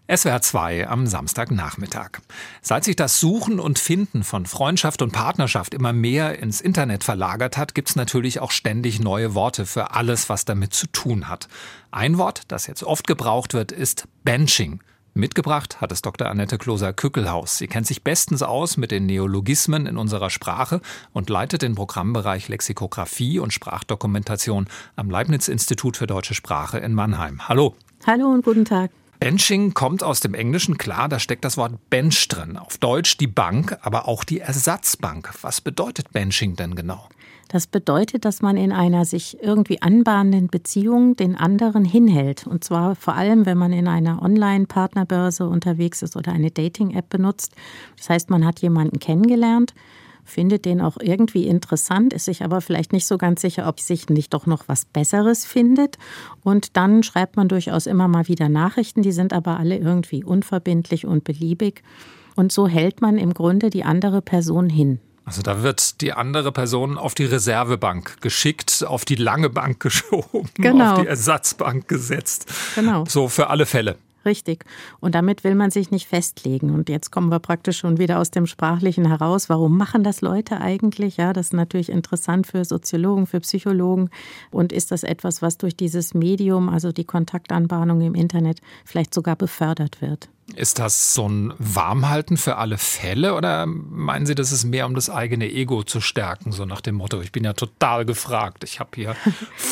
SWR 2 am Samstagnachmittag. Seit sich das Suchen und Finden von Freundschaft und Partnerschaft immer mehr ins Internet verlagert hat, gibt es natürlich auch ständig neue Worte für alles, was damit zu tun hat. Ein Wort, das jetzt oft gebraucht wird, ist Benching. Mitgebracht hat es Dr. Annette Kloser-Kückelhaus. Sie kennt sich bestens aus mit den Neologismen in unserer Sprache und leitet den Programmbereich Lexikographie und Sprachdokumentation am Leibniz-Institut für deutsche Sprache in Mannheim. Hallo. Hallo und guten Tag. Benching kommt aus dem Englischen, klar, da steckt das Wort Bench drin. Auf Deutsch die Bank, aber auch die Ersatzbank. Was bedeutet Benching denn genau? Das bedeutet, dass man in einer sich irgendwie anbahnenden Beziehung den anderen hinhält. Und zwar vor allem, wenn man in einer Online-Partnerbörse unterwegs ist oder eine Dating-App benutzt. Das heißt, man hat jemanden kennengelernt, findet den auch irgendwie interessant, ist sich aber vielleicht nicht so ganz sicher, ob sich nicht doch noch was Besseres findet. Und dann schreibt man durchaus immer mal wieder Nachrichten, die sind aber alle irgendwie unverbindlich und beliebig. Und so hält man im Grunde die andere Person hin. Also da wird die andere Person auf die Reservebank geschickt, auf die lange Bank geschoben, genau. Auf die Ersatzbank gesetzt. Genau. So für alle Fälle. Richtig. Und damit will man sich nicht festlegen. Und jetzt kommen wir praktisch schon wieder aus dem Sprachlichen heraus. Warum machen das Leute eigentlich? Ja, das ist natürlich interessant für Soziologen, für Psychologen. Und ist das etwas, was durch dieses Medium, also die Kontaktanbahnung im Internet, vielleicht sogar befördert wird? Ist das so ein Warmhalten für alle Fälle oder meinen Sie, das ist mehr, um das eigene Ego zu stärken? So nach dem Motto, ich bin ja total gefragt, ich habe hier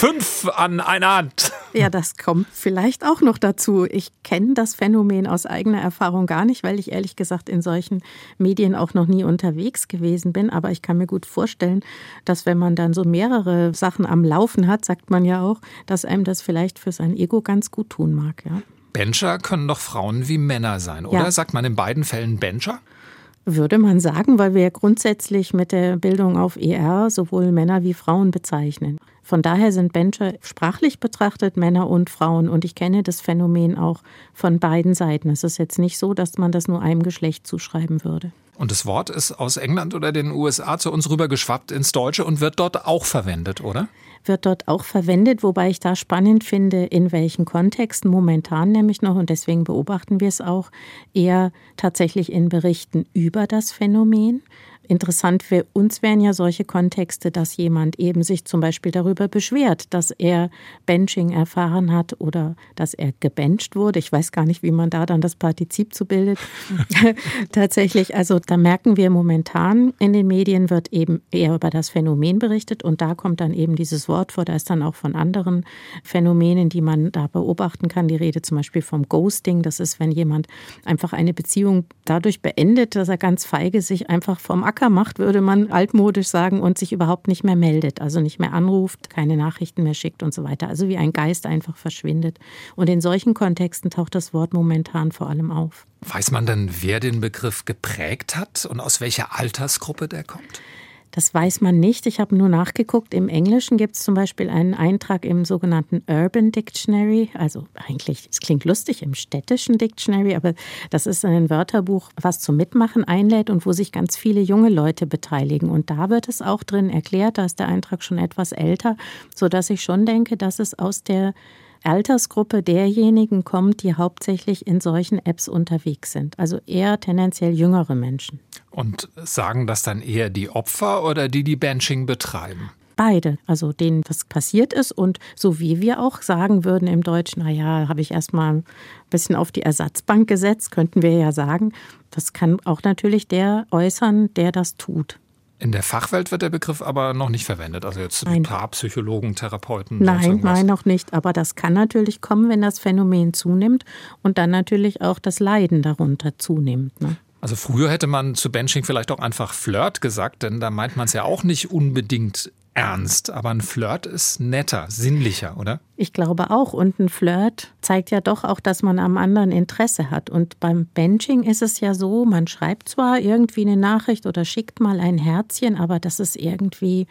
5 an einer Hand. Ja, das kommt vielleicht auch noch dazu. Ich kenne das Phänomen aus eigener Erfahrung gar nicht, weil ich ehrlich gesagt in solchen Medien auch noch nie unterwegs gewesen bin. Aber ich kann mir gut vorstellen, dass wenn man dann so mehrere Sachen am Laufen hat, sagt man ja auch, dass einem das vielleicht für sein Ego ganz gut tun mag, ja. Bencher können doch Frauen wie Männer sein, oder? Ja. Sagt man in beiden Fällen Bencher? Würde man sagen, weil wir ja grundsätzlich mit der Bildung auf ER sowohl Männer wie Frauen bezeichnen. Von daher sind Bencher sprachlich betrachtet Männer und Frauen. Und ich kenne das Phänomen auch von beiden Seiten. Es ist jetzt nicht so, dass man das nur einem Geschlecht zuschreiben würde. Und das Wort ist aus England oder den USA zu uns rübergeschwappt ins Deutsche und wird dort auch verwendet, oder? Wird dort auch verwendet, wobei ich da spannend finde, in welchen Kontexten momentan nämlich noch, und deswegen beobachten wir es auch, eher tatsächlich in Berichten über das Phänomen. Interessant für uns wären ja solche Kontexte, dass jemand eben sich zum Beispiel darüber beschwert, dass er Benching erfahren hat oder dass er gebencht wurde. Ich weiß gar nicht, wie man da dann das Partizip zu bildet. Tatsächlich, also da merken wir momentan, in den Medien wird eben eher über das Phänomen berichtet und da kommt dann eben dieses Wort vor. Da ist dann auch von anderen Phänomenen, die man da beobachten kann. Die Rede zum Beispiel vom Ghosting. Das ist, wenn jemand einfach eine Beziehung dadurch beendet, dass er ganz feige sich einfach vom Acker macht, würde man altmodisch sagen, und sich überhaupt nicht mehr meldet, also nicht mehr anruft, keine Nachrichten mehr schickt und so weiter. Also wie ein Geist einfach verschwindet. Und in solchen Kontexten taucht das Wort momentan vor allem auf. Weiß man denn, wer den Begriff geprägt hat und aus welcher Altersgruppe der kommt? Das weiß man nicht. Ich habe nur nachgeguckt. Im Englischen gibt es zum Beispiel einen Eintrag im sogenannten Urban Dictionary. Also eigentlich, es klingt lustig, im städtischen Dictionary, aber das ist ein Wörterbuch, was zum Mitmachen einlädt und wo sich ganz viele junge Leute beteiligen. Und da wird es auch drin erklärt, da ist der Eintrag schon etwas älter, sodass ich schon denke, dass es aus der Altersgruppe derjenigen kommt, die hauptsächlich in solchen Apps unterwegs sind. Also eher tendenziell jüngere Menschen. Und sagen das dann eher die Opfer oder die Benching betreiben? Beide, also denen das passiert ist und so wie wir auch sagen würden im Deutschen, naja, habe ich erstmal ein bisschen auf die Ersatzbank gesetzt, könnten wir ja sagen. Das kann auch natürlich der äußern, der das tut. In der Fachwelt wird der Begriff aber noch nicht verwendet, also jetzt Paarpsychologen, Therapeuten. Nein, noch nicht, aber das kann natürlich kommen, wenn das Phänomen zunimmt und dann natürlich auch das Leiden darunter zunimmt, ne? Also früher hätte man zu Benching vielleicht auch einfach Flirt gesagt, denn da meint man es ja auch nicht unbedingt ernst. Aber ein Flirt ist netter, sinnlicher, oder? Ich glaube auch. Und ein Flirt zeigt ja doch auch, dass man am anderen Interesse hat. Und beim Benching ist es ja so, man schreibt zwar irgendwie eine Nachricht oder schickt mal ein Herzchen, aber das ist irgendwie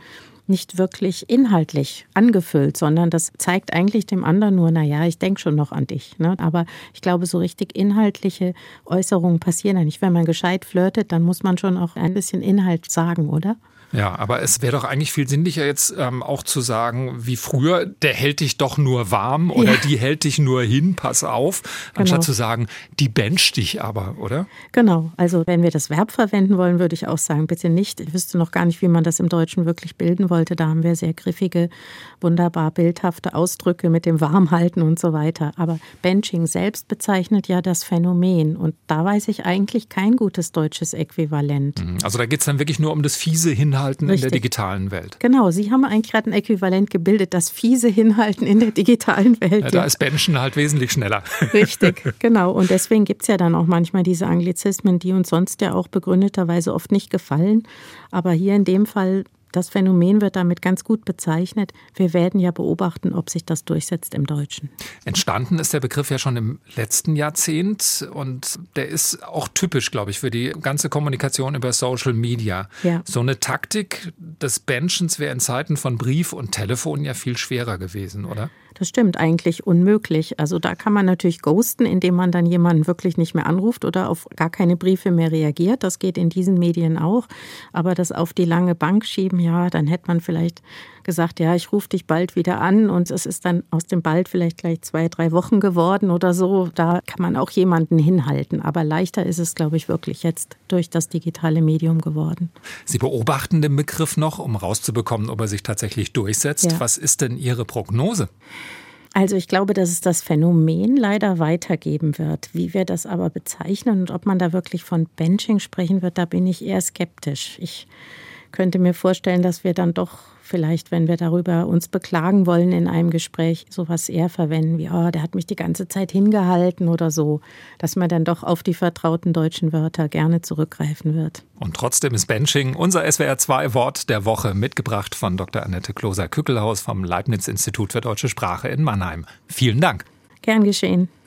nicht wirklich inhaltlich angefüllt, sondern das zeigt eigentlich dem anderen nur, naja, ich denke schon noch an dich. Ne? Aber ich glaube, so richtig inhaltliche Äußerungen passieren ja nicht. Wenn man gescheit flirtet, dann muss man schon auch ein bisschen Inhalt sagen, oder? Ja, aber es wäre doch eigentlich viel sinnlicher jetzt auch zu sagen, wie früher, der hält dich doch nur warm oder die hält dich nur hin, pass auf, anstatt zu sagen, die bencht dich aber, oder? Genau, also wenn wir das Verb verwenden wollen, würde ich auch sagen, bitte nicht. Ich wüsste noch gar nicht, wie man das im Deutschen wirklich bilden wollte. Da haben wir sehr griffige, wunderbar bildhafte Ausdrücke mit dem Warmhalten und so weiter. Aber Benching selbst bezeichnet ja das Phänomen und da weiß ich eigentlich kein gutes deutsches Äquivalent. Also da geht es dann wirklich nur um das fiese Hinhalten in der digitalen Welt. Genau, Sie haben eigentlich gerade ein Äquivalent gebildet, das fiese Hinhalten in der digitalen Welt. Ja, da ist Benchen halt wesentlich schneller. Richtig, genau. Und deswegen gibt es ja dann auch manchmal diese Anglizismen, die uns sonst ja auch begründeterweise oft nicht gefallen. Aber hier in dem Fall, das Phänomen wird damit ganz gut bezeichnet. Wir werden ja beobachten, ob sich das durchsetzt im Deutschen. Entstanden ist der Begriff ja schon im letzten Jahrzehnt und der ist auch typisch, glaube ich, für die ganze Kommunikation über Social Media. Ja. So eine Taktik des Benchens wäre in Zeiten von Brief und Telefon ja viel schwerer gewesen, oder? Das stimmt, eigentlich unmöglich. Also da kann man natürlich ghosten, indem man dann jemanden wirklich nicht mehr anruft oder auf gar keine Briefe mehr reagiert. Das geht in diesen Medien auch. Aber das auf die lange Bank schieben, ja, dann hätte man vielleicht gesagt, ja, ich rufe dich bald wieder an und es ist dann aus dem bald vielleicht gleich 2-3 Wochen geworden oder so. Da kann man auch jemanden hinhalten. Aber leichter ist es, glaube ich, wirklich jetzt durch das digitale Medium geworden. Sie beobachten den Begriff noch, um rauszubekommen, ob er sich tatsächlich durchsetzt. Ja. Was ist denn Ihre Prognose? Also ich glaube, dass es das Phänomen leider weitergeben wird. Wie wir das aber bezeichnen und ob man da wirklich von Benching sprechen wird, da bin ich eher skeptisch. Ich könnte mir vorstellen, dass wir dann doch vielleicht, wenn wir darüber uns beklagen wollen in einem Gespräch, sowas eher verwenden wie, oh, der hat mich die ganze Zeit hingehalten oder so, dass man dann doch auf die vertrauten deutschen Wörter gerne zurückgreifen wird. Und trotzdem ist Benching unser SWR2-Wort der Woche, mitgebracht von Dr. Annette Kloser-Kückelhaus vom Leibniz-Institut für Deutsche Sprache in Mannheim. Vielen Dank. Gern geschehen.